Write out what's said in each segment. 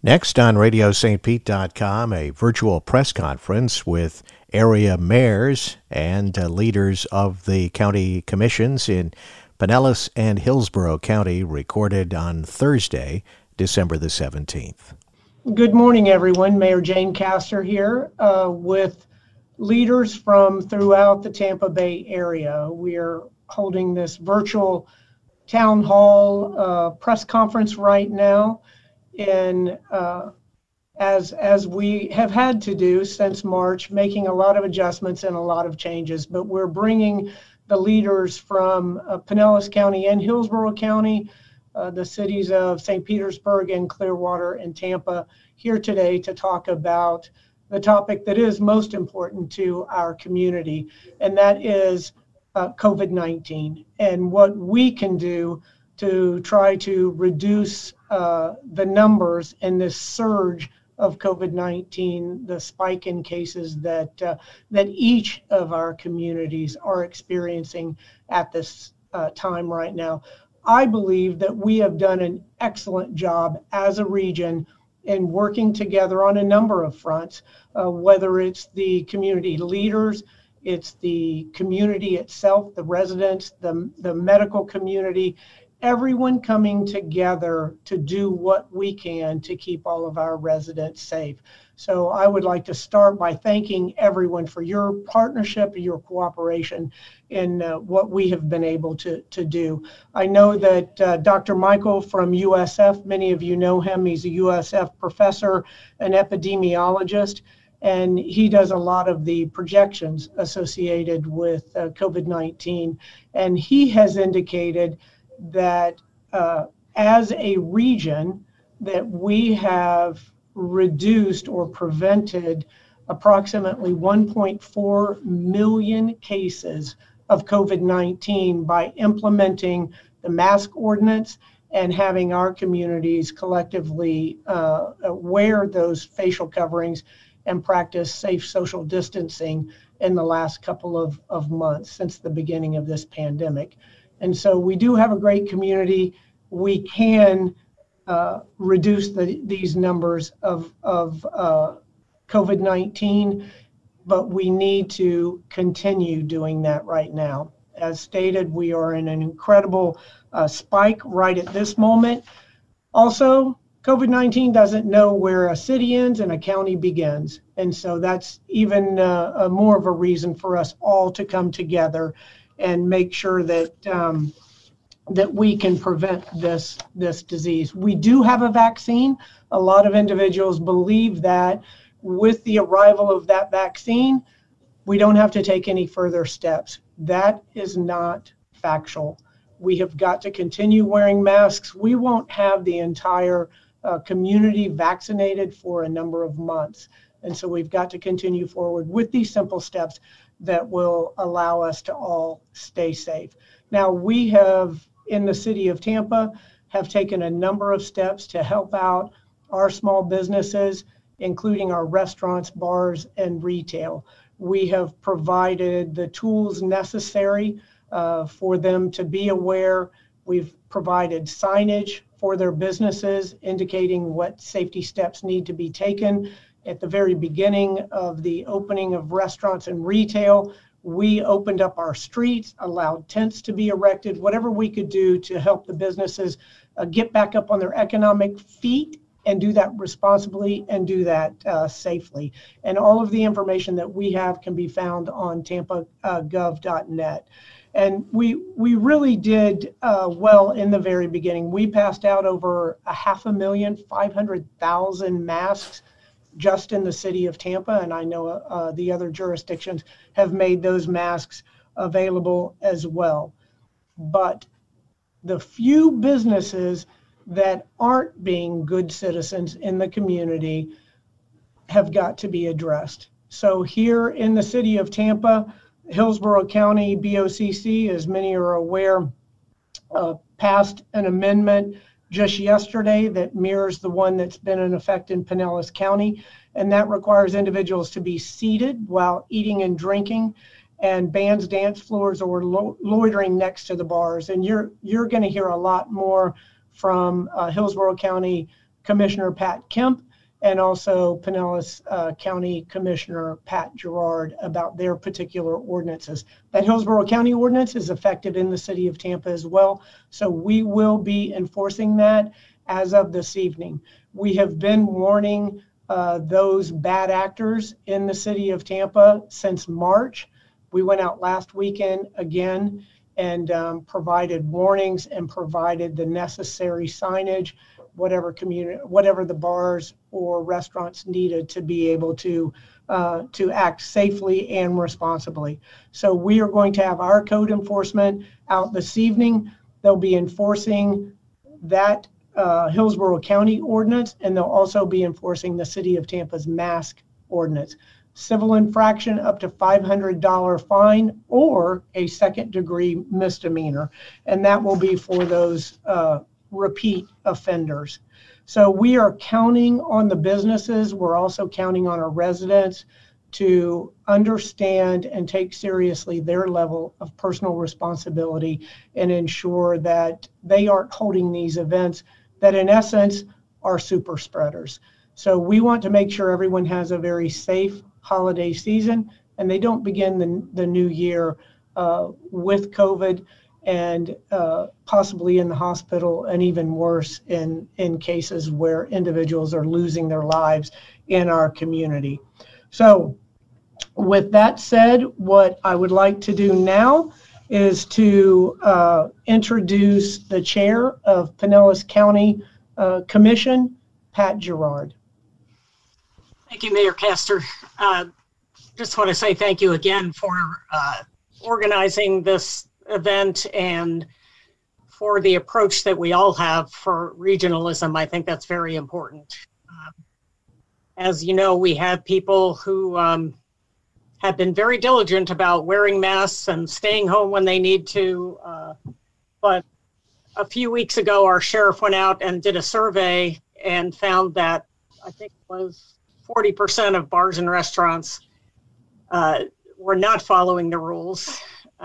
Next on RadioSt.Pete.com, a virtual press conference with area mayors and leaders of the county commissions in Pinellas and Hillsborough County, recorded on Thursday, December the 17th. Good morning, everyone. Mayor Jane Castor here with leaders from throughout the Tampa Bay area. We are holding this virtual town hall press conference right now. And as we have had to do since March, making a lot of adjustments and a lot of changes, but we're bringing the leaders from Pinellas County and Hillsborough County, the cities of St. Petersburg and Clearwater and Tampa, here today to talk about the topic that is most important to our community, and that is COVID-19 and what we can do to try to reduce the numbers in this surge of COVID-19, the spike in cases that each of our communities are experiencing at this time right now. I believe that we have done an excellent job as a region in working together on a number of fronts, whether it's the community leaders, it's the community itself, the residents, the medical community, everyone coming together to do what we can to keep all of our residents safe. So I would like to start by thanking everyone for your partnership, your cooperation in what we have been able to do. I know that Dr. Michael from USF, many of you know him, he's a USF professor, an epidemiologist, and he does a lot of the projections associated with COVID-19. And he has indicated that as a region that we have reduced or prevented approximately 1.4 million cases of COVID-19 by implementing the mask ordinance and having our communities collectively wear those facial coverings and practice safe social distancing in the last couple of months since the beginning of this pandemic. And so we do have a great community. We can reduce these numbers of COVID-19, but we need to continue doing that right now. As stated, we are in an incredible spike right at this moment. Also, COVID-19 doesn't know where a city ends and a county begins. And so that's even more of a reason for us all to come together and make sure that that we can prevent this disease. We do have a vaccine. A lot of individuals believe that with the arrival of that vaccine, we don't have to take any further steps. That is not factual. We have got to continue wearing masks. We won't have the entire community vaccinated for a number of months. And so we've got to continue forward with these simple steps that will allow us to all stay safe. Now, we have, in the city of Tampa, have taken a number of steps to help out our small businesses, including our restaurants, bars, and retail. We have provided the tools necessary for them to be aware. We've provided signage for their businesses indicating what safety steps need to be taken. At the very beginning of the opening of restaurants and retail, we opened up our streets, allowed tents to be erected, whatever we could do to help the businesses get back up on their economic feet and do that responsibly and do that safely. And all of the information that we have can be found on tampagov.net. And we really did well in the very beginning. We passed out over 500,000 masks just in the city of Tampa, and I know the other jurisdictions have made those masks available as well. But the few businesses that aren't being good citizens in the community have got to be addressed. So here in the city of Tampa, Hillsborough County BOCC, as many are aware, passed an amendment just yesterday that mirrors the one that's been in effect in Pinellas County, and that requires individuals to be seated while eating and drinking, and bans dance floors or loitering next to the bars. And you're going to hear a lot more from Hillsborough County Commissioner Pat Kemp and also Pinellas County Commissioner Pat Gerard about their particular ordinances. That Hillsborough County ordinance is effective in the city of Tampa as well, so we will be enforcing that as of this evening. We have been warning those bad actors in the city of Tampa since March. We went out last weekend again and provided warnings and provided the necessary signage, whatever the bars or restaurants needed to be able to act safely and responsibly. So we are going to have our code enforcement out this evening. They'll be enforcing that Hillsborough County ordinance, and they'll also be enforcing the city of Tampa's mask ordinance. Civil infraction up to $500 fine or a second-degree misdemeanor, and that will be for those repeat offenders. So we are counting on the businesses. We're also counting on our residents to understand and take seriously their level of personal responsibility and ensure that they aren't holding these events that in essence are super spreaders. So we want to make sure everyone has a very safe holiday season and they don't begin the new year with COVID and possibly in the hospital, and even worse in cases where individuals are losing their lives in our community. So with that said, what I would like to do now is to introduce the chair of Pinellas County Commission, Pat Gerard. Thank you, Mayor Castor. Just want to say thank you again for organizing this event and for the approach that we all have for regionalism. I think that's very important. As you know, we have people who have been very diligent about wearing masks and staying home when they need to. But a few weeks ago, our sheriff went out and did a survey and found that I think it was 40% of bars and restaurants were not following the rules.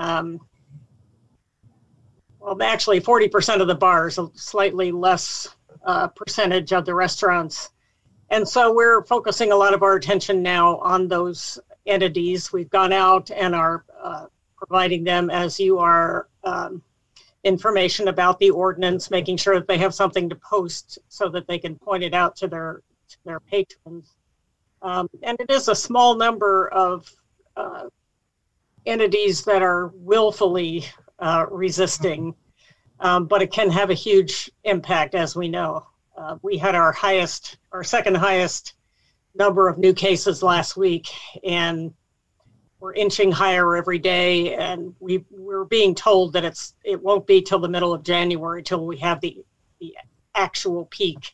Well, actually 40% of the bars, a slightly less percentage of the restaurants. And so we're focusing a lot of our attention now on those entities. We've gone out and are providing them, as you are, information about the ordinance, making sure that they have something to post so that they can point it out to their patrons. And it is a small number of entities that are willfully resisting, but it can have a huge impact, as we know. We had our second highest number of new cases last week, and we're inching higher every day. And we're being told that it won't be till the middle of January till we have the actual peak.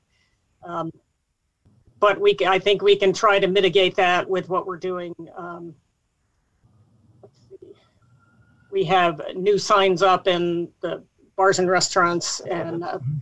But I think we can try to mitigate that with what we're doing. We have new signs up in the bars and restaurants, and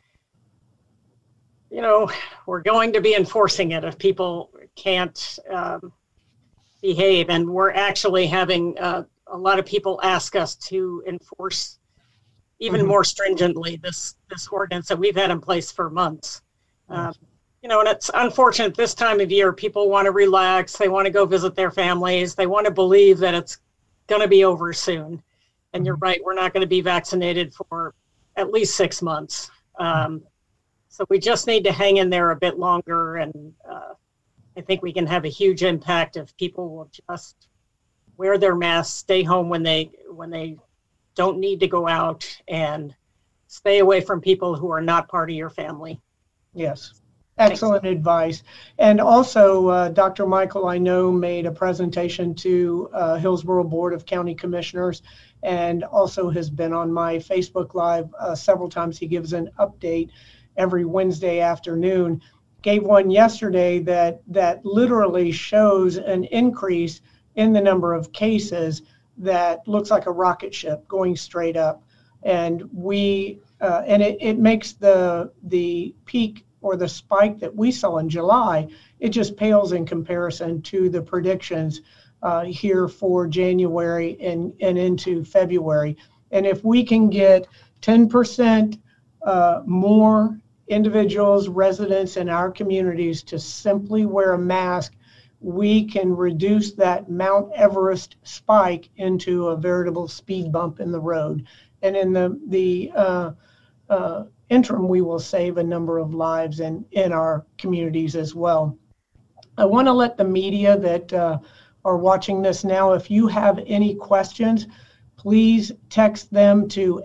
we're going to be enforcing it if people can't behave. And we're actually having a lot of people ask us to enforce even more stringently this ordinance that we've had in place for months. And it's unfortunate this time of year, people want to relax, they want to go visit their families, they want to believe that it's going to be over soon. And you're right, we're not going to be vaccinated for at least 6 months. So we just need to hang in there a bit longer. And I think we can have a huge impact if people will just wear their masks, stay home when they don't need to go out, and stay away from people who are not part of your family. Yes. Excellent advice. And also, Dr. Michael, I know, made a presentation to Hillsborough Board of County Commissioners, and also has been on my Facebook Live several times. He gives an update every Wednesday afternoon. Gave one yesterday that literally shows an increase in the number of cases that looks like a rocket ship going straight up. And it makes the peak or the spike that we saw in July, it just pales in comparison to the predictions here for January and into February. And if we can get 10% more individuals, residents in our communities to simply wear a mask, we can reduce that Mount Everest spike into a veritable speed bump in the road. And in the interim, we will save a number of lives in our communities as well. I want to let the media that are watching this now, if you have any questions, please text them to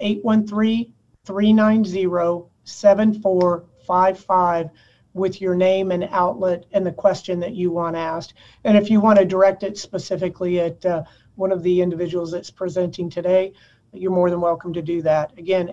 813-390-7455 with your name and outlet and the question that you want asked. And if you want to direct it specifically at one of the individuals that's presenting today, you're more than welcome to do that. Again,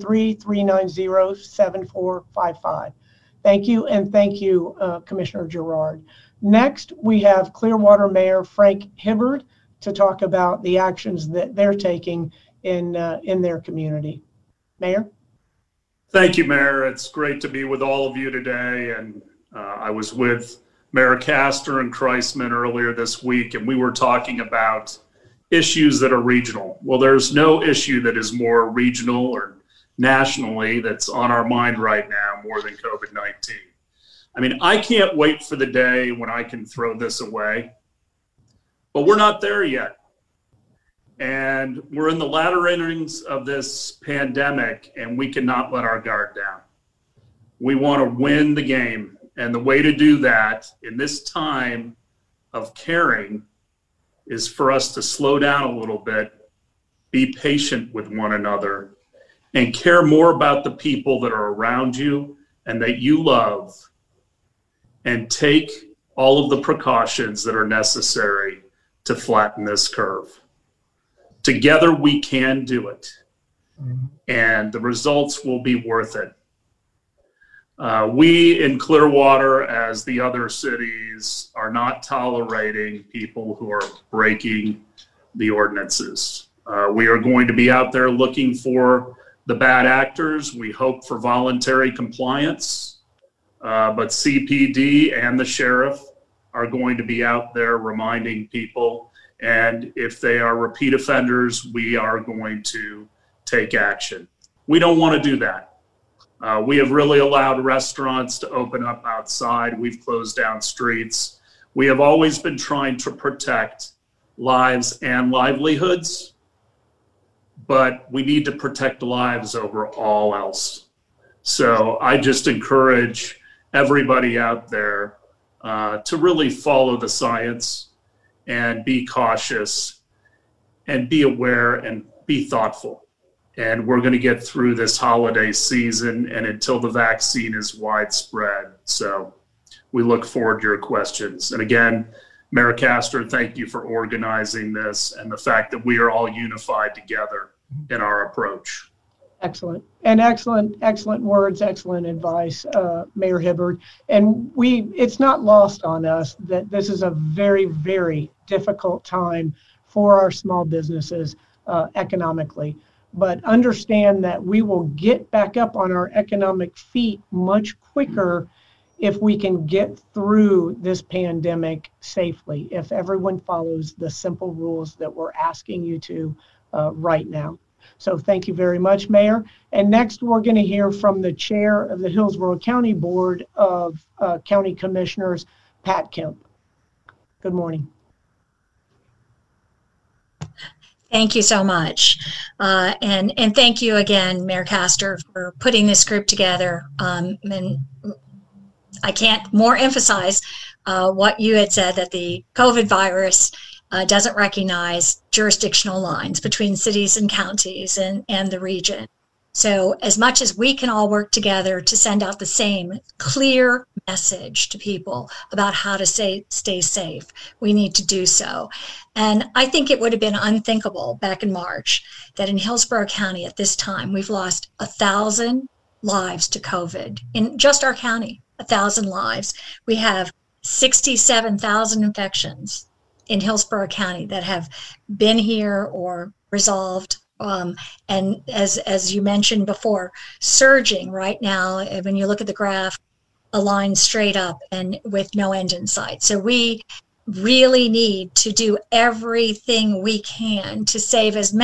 813-390-7455. Thank you, and thank you, Commissioner Girard. Next, we have Clearwater Mayor Frank Hibbard to talk about the actions that they're taking in their community. Mayor? Thank you, Mayor. It's great to be with all of you today. And I was with Mayor Castor and Kreisman earlier this week, and we were talking about issues that are regional. Well, there's no issue that is more regional or nationally that's on our mind right now more than COVID-19. I mean, I can't wait for the day when I can throw this away, but we're not there yet. And we're in the latter innings of this pandemic, and we cannot let our guard down. We want to win the game. And the way to do that in this time of caring is for us to slow down a little bit, be patient with one another, and care more about the people that are around you and that you love, and take all of the precautions that are necessary to flatten this curve. Together we can do it, and the results will be worth it. We in Clearwater, as the other cities, are not tolerating people who are breaking the ordinances. We are going to be out there looking for the bad actors. We hope for voluntary compliance, but CPD and the sheriff are going to be out there reminding people. And if they are repeat offenders, we are going to take action. We don't want to do that. We have really allowed restaurants to open up outside. We've closed down streets. We have always been trying to protect lives and livelihoods, but we need to protect lives over all else. So I just encourage everybody out there to really follow the science and be cautious and be aware and be thoughtful. And we're going to get through this holiday season and until the vaccine is widespread. So we look forward to your questions. And again, Mayor Castor, thank you for organizing this and the fact that we are all unified together in our approach. Excellent. And excellent words, excellent advice, Mayor Hibbard. And it's not lost on us that this is a very, very difficult time for our small businesses economically. But understand that we will get back up on our economic feet much quicker if we can get through this pandemic safely, if everyone follows the simple rules that we're asking you to right now. So thank you very much, Mayor. And next, we're going to hear from the chair of the Hillsborough County Board of County Commissioners, Pat Kemp. Good morning. Thank you so much. And thank you again, Mayor Castor, for putting this group together. And I can't more emphasize what you had said, that the COVID virus doesn't recognize jurisdictional lines between cities and counties and the region. So as much as we can all work together to send out the same clear message to people about how to stay safe, we need to do so. And I think it would have been unthinkable back in March that in Hillsborough County at this time, we've lost 1,000 lives to COVID in just our county, 1,000 lives. We have 67,000 infections in Hillsborough County that have been here or resolved. And as you mentioned before, surging right now, when you look at the graph, a line straight up and with no end in sight. So we really need to do everything we can to save as many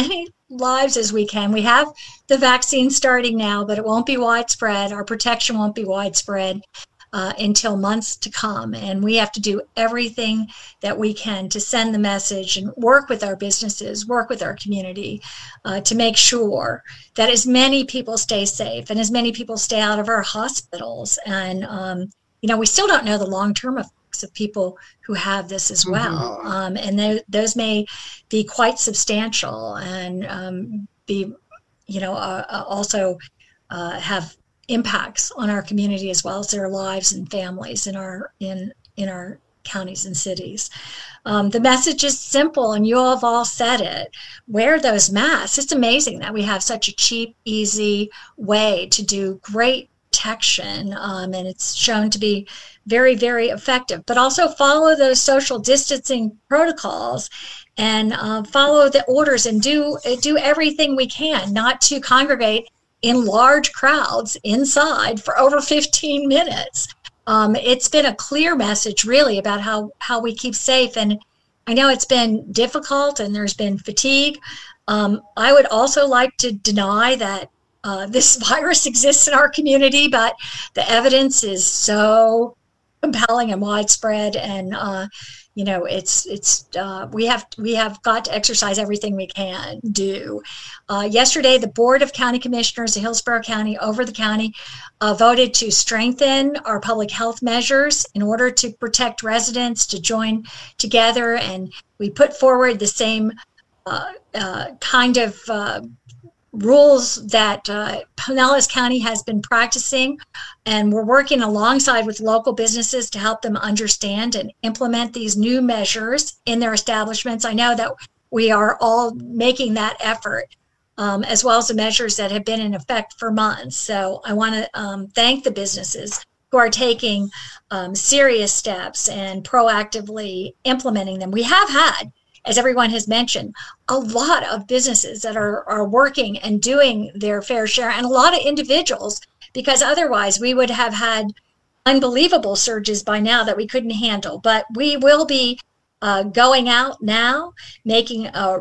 lives as we can. We have the vaccine starting now, but it won't be widespread. Our protection won't be widespread until months to come. And we have to do everything that we can to send the message and work with our businesses, work with our community to make sure that as many people stay safe and as many people stay out of our hospitals. And, we still don't know the long-term effects of people who have this as well. And those may be quite substantial and be, also have impacts on our community as well as their lives and families in our counties and cities. The message is simple, and you have all said it. Wear those masks. It's amazing that we have such a cheap, easy way to do great protection, and it's shown to be very, very effective. But also follow those social distancing protocols and follow the orders and do everything we can not to congregate in large crowds inside for over 15 minutes. It's been a clear message really about how we keep safe. And I know it's been difficult and there's been fatigue. I would also like to deny that this virus exists in our community, but the evidence is so compelling and widespread. And, we have got to exercise everything we can do. Yesterday, the Board of County Commissioners of Hillsborough County over the county voted to strengthen our public health measures in order to protect residents, to join together. And we put forward the same kind of rules that Pinellas County has been practicing, and we're working alongside with local businesses to help them understand and implement these new measures in their establishments. I know that we are all making that effort, as well as the measures that have been in effect for months. So I want to thank the businesses who are taking serious steps and proactively implementing them. We have had, as everyone has mentioned, a lot of businesses that are working and doing their fair share, and a lot of individuals, because otherwise we would have had unbelievable surges by now that we couldn't handle. But we will be going out now, making a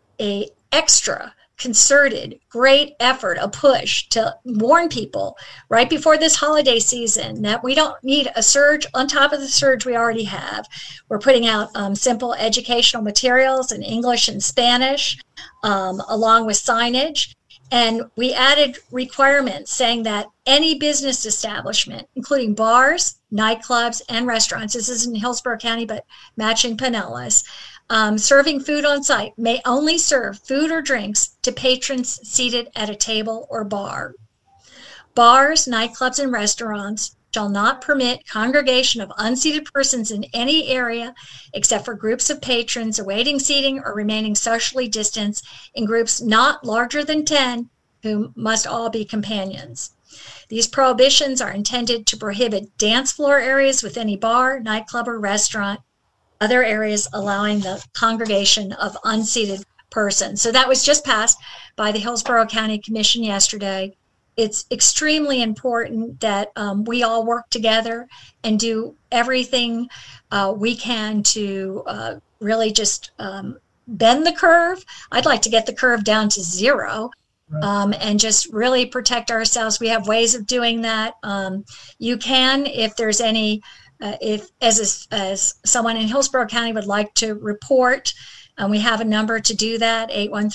extra concerted, great effort, a push to warn people right before this holiday season that we don't need a surge on top of the surge we already have. We're putting out simple educational materials in English and Spanish, along with signage. And we added requirements saying that any business establishment, including bars, nightclubs, and restaurants, this is in Hillsborough County, but matching Pinellas, serving food on site may only serve food or drinks to patrons seated at a table or bar. Bars, nightclubs, and restaurants shall not permit congregation of unseated persons in any area except for groups of patrons awaiting seating or remaining socially distanced in groups not larger than 10, who must all be companions. These prohibitions are intended to prohibit dance floor areas with any bar, nightclub, or restaurant, other areas allowing the congregation of unseated persons. So that was just passed by the Hillsborough County Commission yesterday. It's extremely important that we all work together and do everything we can to really just bend the curve. I'd like to get the curve down to zero. Right. And just really protect ourselves. We have ways of doing that. You can, if there's any if as someone in Hillsborough County would like to report, we have a number to do that,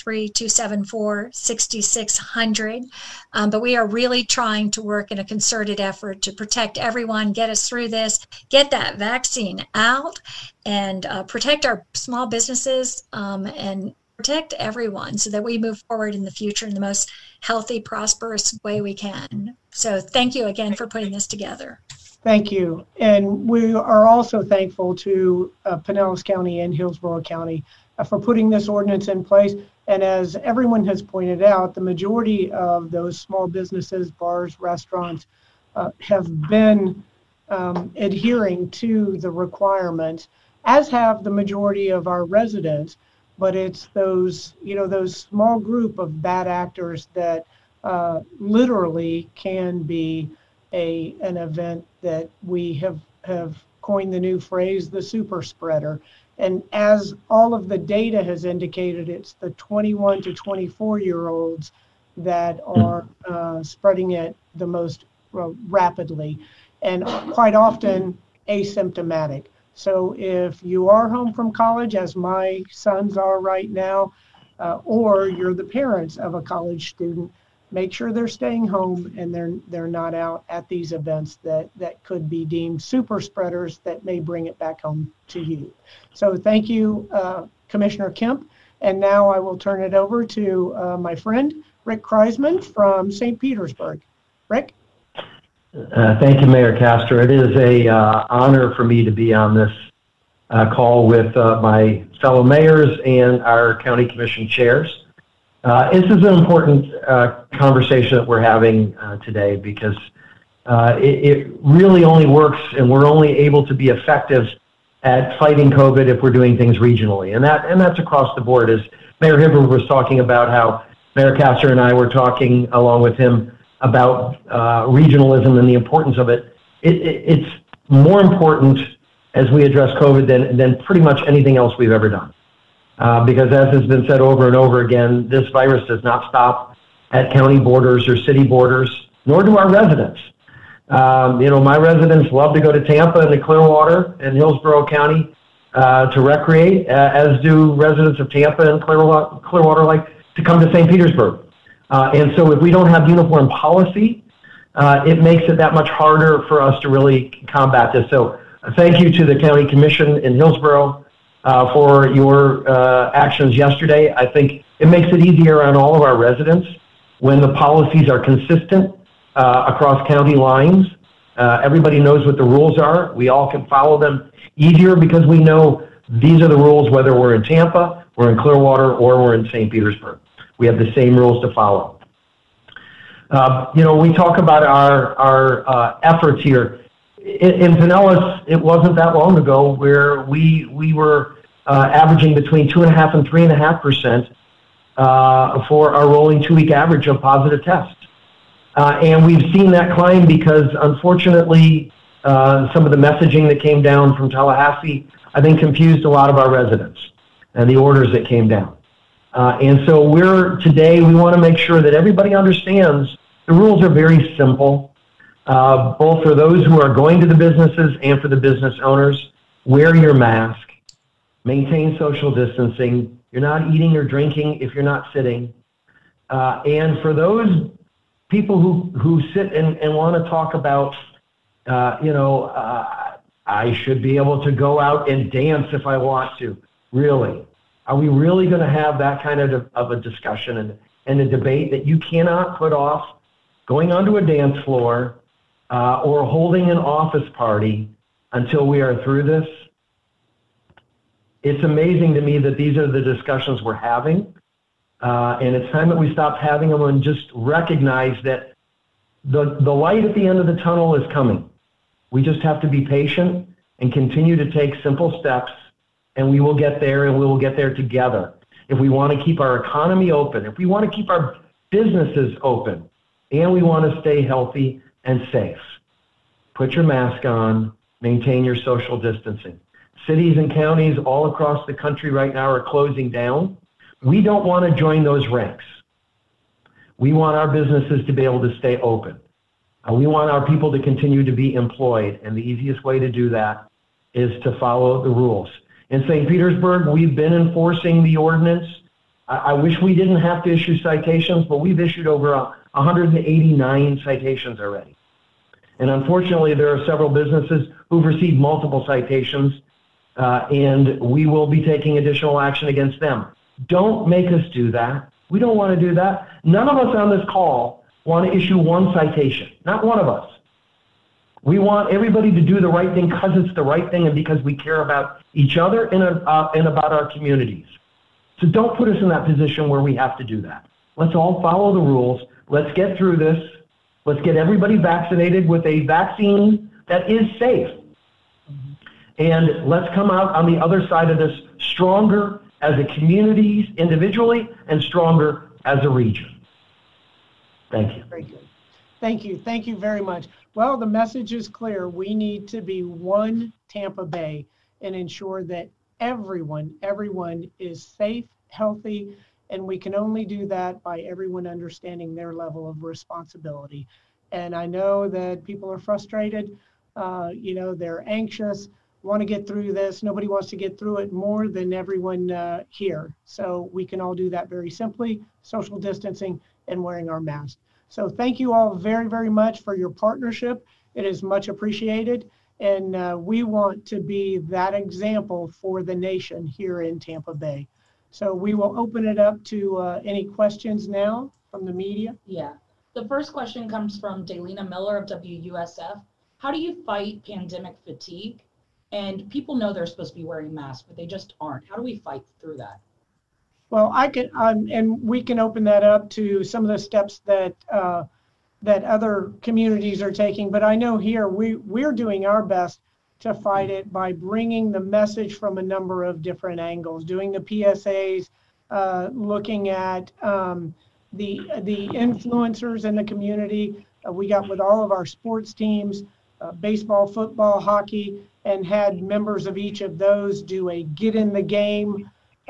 813-274-6600. But we are really trying to work in a concerted effort to protect everyone, get us through this, get that vaccine out, and protect our small businesses and protect everyone so that we move forward in the future in the most healthy, prosperous way we can. So thank you again for putting this together. Thank you. And we are also thankful to Pinellas County and Hillsborough County for putting this ordinance in place. And as everyone has pointed out, the majority of those small businesses, bars, restaurants, have been adhering to the requirements, as have the majority of our residents. But it's those small group of bad actors that literally can be an event that we have coined the new phrase, the super spreader. And as all of the data has indicated, it's the 21 to 24-year-olds that are spreading it the most rapidly, and quite often asymptomatic. So if you are home from college, as my sons are right now, or you're the parents of a college student, make sure they're staying home and they're not out at these events that could be deemed super spreaders that may bring it back home to you. So thank you, Commissioner Kemp. And now I will turn it over to my friend, Rick Kreisman from St. Petersburg. Rick? Thank you, Mayor Castor. It is a honor for me to be on this call with my fellow mayors and our county commission chairs. This is an important conversation that we're having today, because it really only works, and we're only able to be effective at fighting COVID if we're doing things regionally, and that's across the board. As Mayor Hibberd was talking about how Mayor Castor and I were talking along with him about regionalism and the importance of it. It's more important as we address COVID than pretty much anything else we've ever done. Because as has been said over and over again, this virus does not stop at county borders or city borders, nor do our residents. My residents love to go to Tampa and to Clearwater and Hillsborough County to recreate, as do residents of Tampa and Clearwater like to come to St. Petersburg. And so if we don't have uniform policy, it makes it that much harder for us to really combat this. So thank you to the County Commission in Hillsborough for your actions yesterday. I think it makes it easier on all of our residents when the policies are consistent across county lines. Everybody knows what the rules are. We all can follow them easier because we know these are the rules whether we're in Tampa, we're in Clearwater, or we're in St. Petersburg. We have the same rules to follow. We talk about our efforts here. In Pinellas, it wasn't that long ago where we were averaging between 2.5% and 3.5% for our rolling 2-week average of positive tests. And we've seen that climb because, unfortunately, some of the messaging that came down from Tallahassee, I think, confused a lot of our residents and the orders that came down. And so today we want to make sure that everybody understands the rules are very simple, both for those who are going to the businesses and for the business owners. Wear your mask, maintain social distancing. You're not eating or drinking if you're not sitting. And for those people who sit and want to talk about, I should be able to go out and dance if I want to. Really? Are we really going to have that kind of a discussion and a debate that you cannot put off going onto a dance floor or holding an office party until we are through this? It's amazing to me that these are the discussions we're having. And it's time that we stop having them and just recognize that the light at the end of the tunnel is coming. We just have to be patient and continue to take simple steps, and we will get there, and we will get there together. If we want to keep our economy open, if we want to keep our businesses open, and we want to stay healthy and safe, put your mask on, maintain your social distancing. Cities and counties all across the country right now are closing down. We don't want to join those ranks. We want our businesses to be able to stay open. We want our people to continue to be employed, and the easiest way to do that is to follow the rules. In St. Petersburg, we've been enforcing the ordinance. I wish we didn't have to issue citations, but we've issued over 189 citations already. And unfortunately, there are several businesses who've received multiple citations, and we will be taking additional action against them. Don't make us do that. We don't want to do that. None of us on this call want to issue one citation. Not one of us. We want everybody to do the right thing because it's the right thing and because we care about each other and about our communities. So don't put us in that position where we have to do that. Let's all follow the rules. Let's get through this. Let's get everybody vaccinated with a vaccine that is safe. And let's come out on the other side of this stronger as a community individually and stronger as a region. Thank you. Very good. Thank you. Thank you very much. Well, the message is clear. We need to be one Tampa Bay and ensure that everyone is safe, healthy, and we can only do that by everyone understanding their level of responsibility. And I know that people are frustrated. They're anxious, want to get through this. Nobody wants to get through it more than everyone here. So we can all do that very simply, social distancing and wearing our masks. So thank you all very, very much for your partnership. It is much appreciated. And we want to be that example for the nation here in Tampa Bay. So we will open it up to any questions now from the media. Yeah. The first question comes from Daylina Miller of WUSF. How do you fight pandemic fatigue? And people know they're supposed to be wearing masks, but they just aren't. How do we fight through that? Well, I can, and we can open that up to some of the steps that that other communities are taking. But I know here we're doing our best to fight it by bringing the message from a number of different angles, doing the PSAs, looking at the influencers in the community. We got with all of our sports teams, baseball, football, hockey, and had members of each of those do a get in the game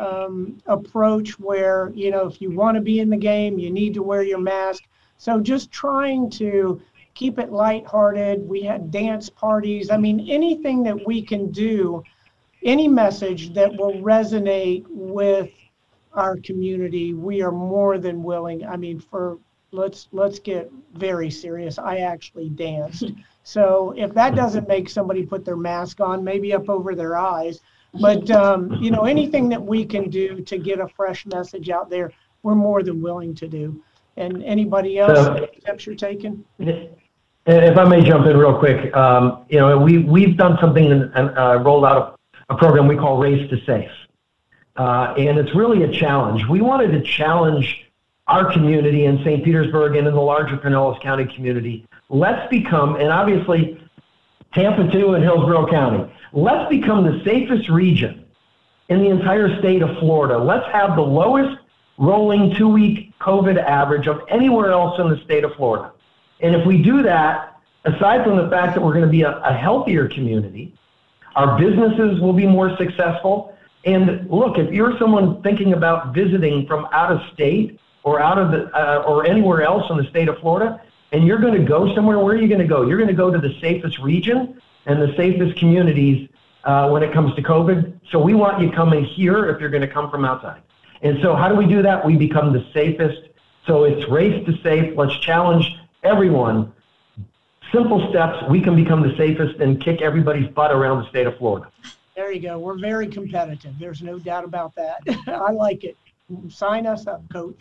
approach where, if you want to be in the game, you need to wear your mask. So just trying to keep it lighthearted. We had dance parties. I mean, anything that we can do, any message that will resonate with our community, we are more than willing. I mean, let's get very serious. I actually danced. So if that doesn't make somebody put their mask on, maybe up over their eyes, but anything that we can do to get a fresh message out there, we're more than willing to do. And anybody else, steps you're taking? If I may jump in real quick, we've done something and rolled out a program we call Race to Safe. And it's really a challenge. We wanted to challenge our community in St. Petersburg and in the larger Pinellas County community. Let's become, and obviously Tampa too and Hillsborough County, let's become the safest region in the entire state of Florida. Let's have the lowest rolling 2-week COVID average of anywhere else in the state of Florida. And if we do that, aside from the fact that we're going to be a healthier community, our businesses will be more successful. And look, if you're someone thinking about visiting from out of state or out of or anywhere else in the state of Florida, and you're going to go somewhere, where are you going to go? You're going to go to the safest region and the safest communities when it comes to COVID. So we want you coming here if you're going to come from outside. And so how do we do that? We become the safest. So it's Race to Safe. Let's challenge everyone. Simple steps. We can become the safest and kick everybody's butt around the state of Florida. There you go. We're very competitive. There's no doubt about that. I like it. Sign us up, Coach.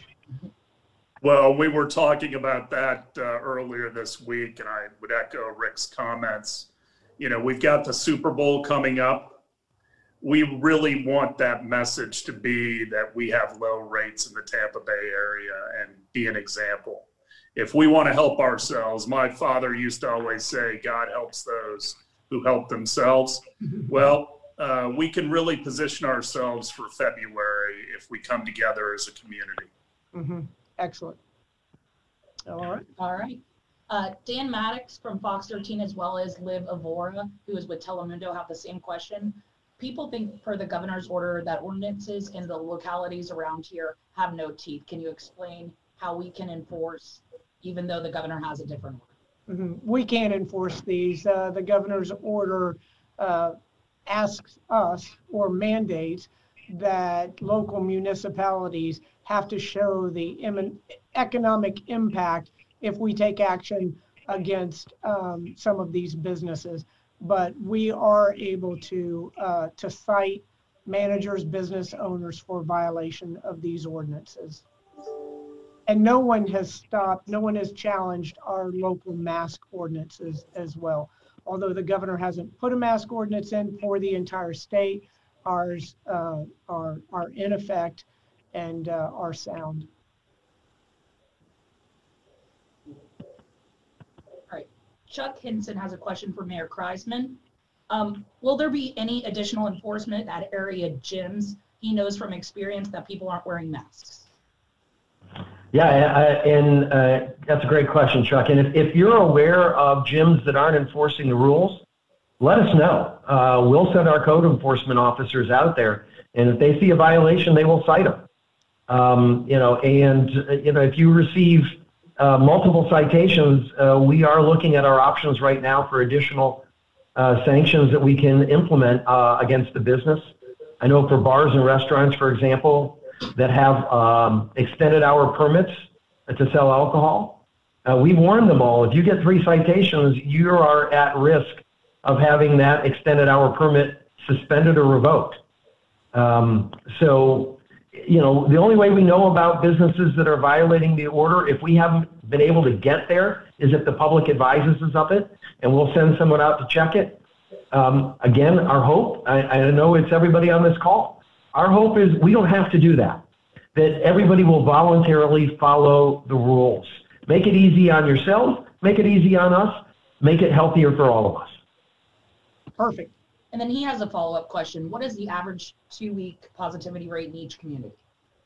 Well, we were talking about that earlier this week, and I would echo Rick's comments. We've got the Super Bowl coming up. We really want that message to be that we have low rates in the Tampa Bay area and be an example. If we want to help ourselves, my father used to always say, God helps those who help themselves. Well, we can really position ourselves for February if we come together as a community. Mm-hmm. Excellent. All right. Dan Maddox from Fox 13, as well as Liv Avora, who is with Telemundo, have the same question. People think, per the governor's order, that ordinances in the localities around here have no teeth. Can you explain how we can enforce, even though the governor has a different order? Mm-hmm. We can't enforce these. The governor's order asks us or mandates that local municipalities have to show the economic impact if we take action against some of these businesses. But we are able to cite managers, business owners for violation of these ordinances. And no one has challenged our local mask ordinances as well. Although the governor hasn't put a mask ordinance in for the entire state, ours are in effect and are sound. All right. Chuck Hinson has a question for Mayor Kreisman. Will there be any additional enforcement at area gyms? He knows from experience that people aren't wearing masks. Yeah, that's a great question, Chuck. And if you're aware of gyms that aren't enforcing the rules, let us know. We'll send our code enforcement officers out there, and if they see a violation, they will cite them. If you receive multiple citations, we are looking at our options right now for additional sanctions that we can implement against the business. I know for bars and restaurants, for example, that have extended hour permits to sell alcohol, we warn them all, if you get 3 citations, you are at risk of having that extended hour permit suspended or revoked. The only way we know about businesses that are violating the order, if we haven't been able to get there, is if the public advises us of it, and we'll send someone out to check it. Again, our hope, I know it's everybody on this call, our hope is we don't have to do that everybody will voluntarily follow the rules. Make it easy on yourself, make it easy on us, make it healthier for all of us. Perfect. And then he has a follow-up question. What is the average 2-week positivity rate in each community?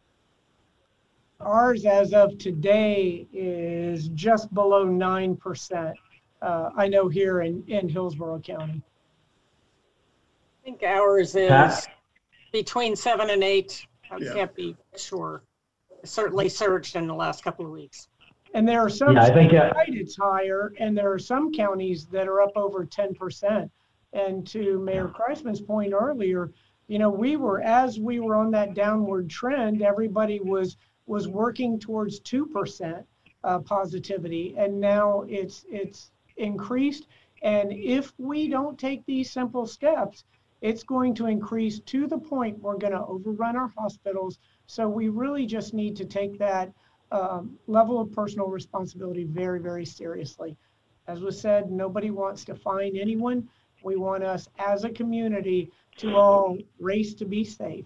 Ours, as of today, is just below 9%. I know here in Hillsborough County. I think ours is between 7 and 8. I can't be sure. It certainly surged in the last couple of weeks. And there are some it's higher, and there are some counties that are up over 10%. And to Mayor Kreisman's point earlier, we were on that downward trend, everybody was working towards 2% positivity, and now it's increased. And if we don't take these simple steps, it's going to increase to the point we're going to overrun our hospitals. So we really just need to take that level of personal responsibility very, very seriously. As was said, nobody wants to fine anyone. We want us as a community to all race to be safe.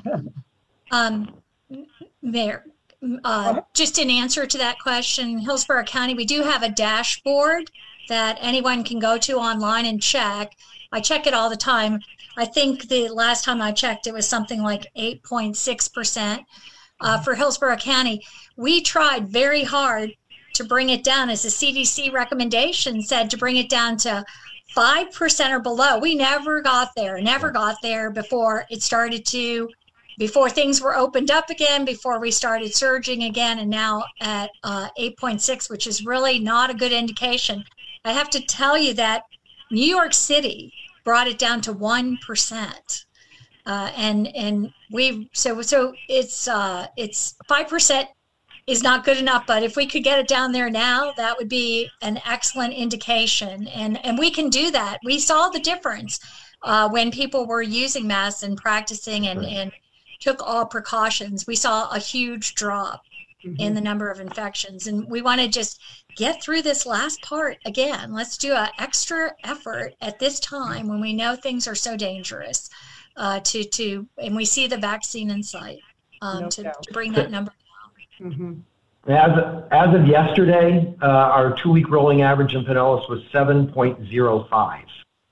Mayor, just in answer to that question, Hillsborough County, we do have a dashboard that anyone can go to online and check. I check it all the time. I think the last time I checked, it was something like 8.6% for Hillsborough County. We tried very hard to bring it down, as the CDC recommendation said, to bring it down to 5% or below. We never got there before it started to, before things were opened up again, before we started surging again, and now at 8.6, which is really not a good indication. I have to tell you that New York City brought it down to 1%. And we, so it's 5% is not good enough, but if we could get it down there now, that would be an excellent indication. And we can do that. We saw the difference when people were using masks and practicing and took all precautions. We saw a huge drop in the number of infections. And we want to just get through this last part again. Let's do an extra effort at this time when we know things are so dangerous and we see the vaccine in sight to bring that number down. As of yesterday, our 2-week rolling average in Pinellas was 7.05.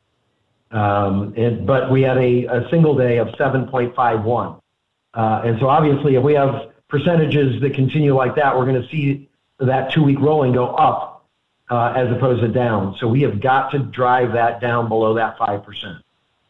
But we had a single day of 7.51. And so obviously if we have percentages that continue like that, we're going to see that 2-week rolling go up as opposed to down. So we have got to drive that down below that 5%.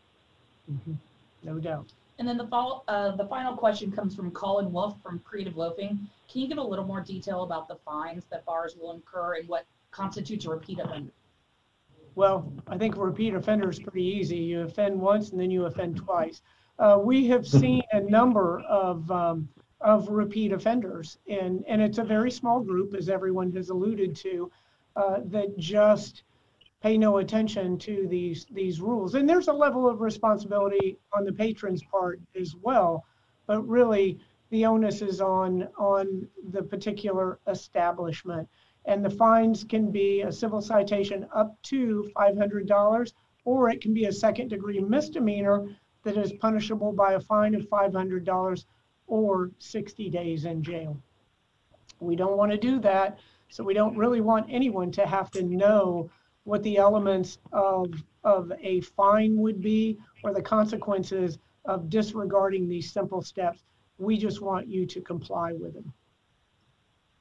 No doubt. And then the final question comes from Colin Wolf from Creative Loafing. Can you give a little more detail about the fines that bars will incur and what constitutes a repeat offender? Well, I think a repeat offender is pretty easy. You offend once and then you offend twice. We have seen a number of repeat offenders, and it's a very small group, as everyone has alluded to, that just pay no attention to these rules. And there's a level of responsibility on the patron's part as well, but really the onus is on the particular establishment. And the fines can be a civil citation up to $500, or it can be a second-degree misdemeanor that is punishable by a fine of $500 or 60 days in jail. We don't want to do that, so we don't really want anyone to have to know what the elements of a fine would be or the consequences of disregarding these simple steps. We just want you to comply with them.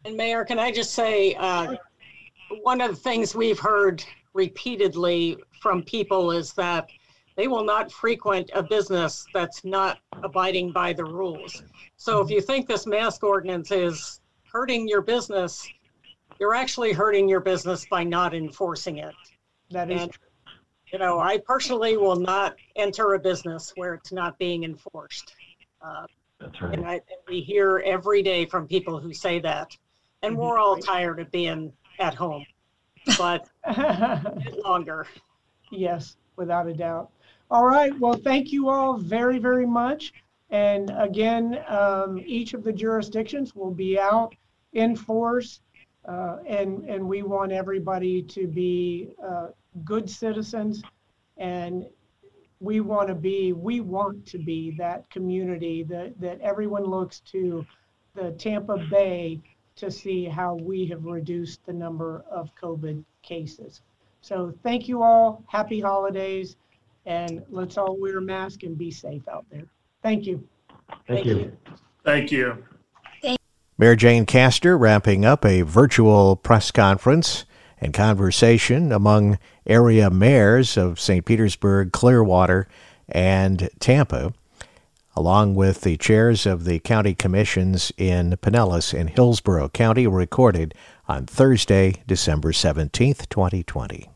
And Mayor, can I just say, one of the things we've heard repeatedly from people is that they will not frequent a business that's not abiding by the rules. So if you think this mask ordinance is hurting your business, you're actually hurting your business by not enforcing it. That is true. You know, I personally will not enter a business where it's not being enforced. That's right. And we hear every day from people who say that. And we're all tired of being at home, but a bit longer. Yes, without a doubt. All right. Well, thank you all very, very much. And again, each of the jurisdictions will be out in force. And we want everybody to be good citizens. And we want to be that community that everyone looks to the Tampa Bay to see how we have reduced the number of COVID cases. So thank you all. Happy holidays. And let's all wear a mask and be safe out there. Thank you. Thank you. Thank you. Mayor Jane Castor wrapping up a virtual press conference and conversation among area mayors of St. Petersburg, Clearwater, and Tampa, along with the chairs of the county commissions in Pinellas and Hillsborough County, recorded on Thursday, December 17th, 2020.